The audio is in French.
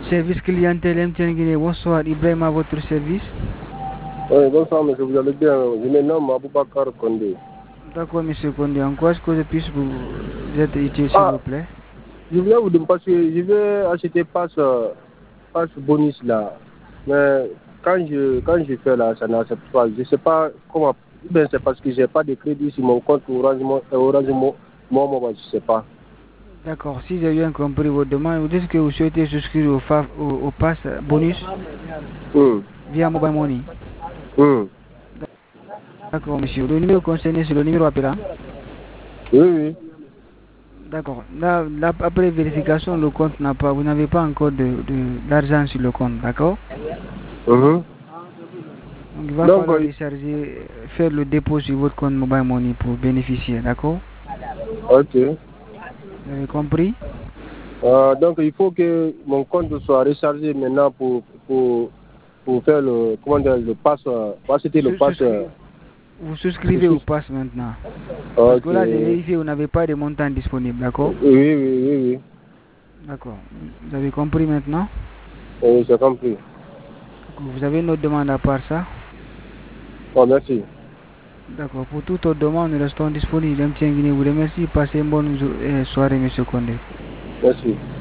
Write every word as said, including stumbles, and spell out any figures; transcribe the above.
Service clientèle M T N Guinée, bonsoir. Ibrahim à votre service. Oui, bonsoir, monsieur, vous allez bien. Je me nomme Aboubacar Kondé. D'accord, monsieur Kondé. En quoi est-ce que je puisse vous, vous être utile, s'il Ah, vous plaît? je voulais vous demander, parce que je vais acheter passe, passe bonus là. Mais quand je, quand je fais là, ça n'accepte pas. Je ne sais pas comment. Ben, c'est parce que je n'ai pas de crédit sur mon compte Orange, Orange Mo- Momo, je ne sais pas. D'accord, si j'ai bien compris votre demande, vous dites que vous souhaitez souscrire au, F A F, au, au pass bonus Hum, via Mobile Money. hum. D'accord, monsieur. Le numéro concerné, c'est le numéro appelant. Oui, oui. D'accord. Là, là, après vérification, le compte n'a pas, vous n'avez pas encore de, de, d'argent sur le compte, d'accord? Mhm. Donc, il va Donc, falloir euh, recharger, euh, faire le dépôt sur votre compte Mobile Money pour bénéficier, d'accord? ok. Vous avez compris? Euh, donc, il faut que mon compte soit rechargé maintenant pour, pour, pour faire le, comment dire, le passe, euh, pour acheter le Sous- passe. souscri- euh, Vous souscrivez au pass maintenant. Parce que Ok. là, j'ai vérifié, vous n'avez pas de montant disponible, d'accord? Oui, oui, oui, oui. D'accord. Vous avez compris maintenant? Oui, j'ai compris. Vous avez une autre demande à part ça? Bon, merci. D'accord. Pour toute autre demande, nous restons disponibles. M T N Guinée vous remercie. Passez une bonne jo- euh, soirée, monsieur Condé. Merci.